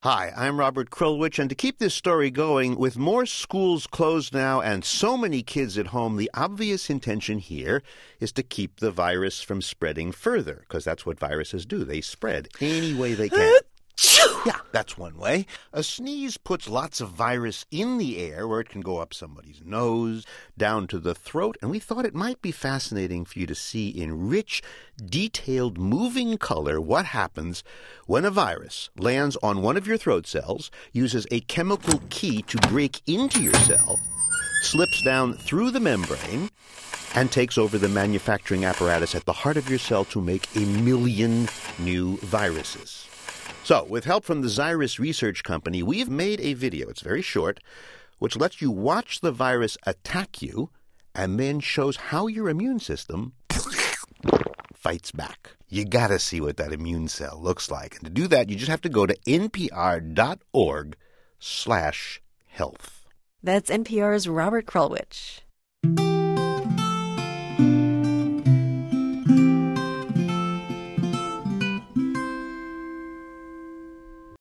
Hi, I'm Robert Krulwich, and to keep this story going, with more schools closed now and so many kids at home, the obvious intention here is to keep the virus from spreading further, because that's what viruses do. They spread any way they can. Yeah, that's one way. A sneeze puts lots of virus in the air where it can go up somebody's nose, down to the throat, and we thought it might be fascinating for you to see in rich, detailed, moving color what happens when a virus lands on one of your throat cells, uses a chemical key to break into your cell, slips down through the membrane, and takes over the manufacturing apparatus at the heart of your cell to make 1 million new viruses. So, with help from the Xirus Research Company, we've made a video, it's very short, which lets you watch the virus attack you and then shows how your immune system fights back. You gotta see what that immune cell looks like. And to do that, you just have to go to npr.org/health. That's NPR's Robert Krulwich.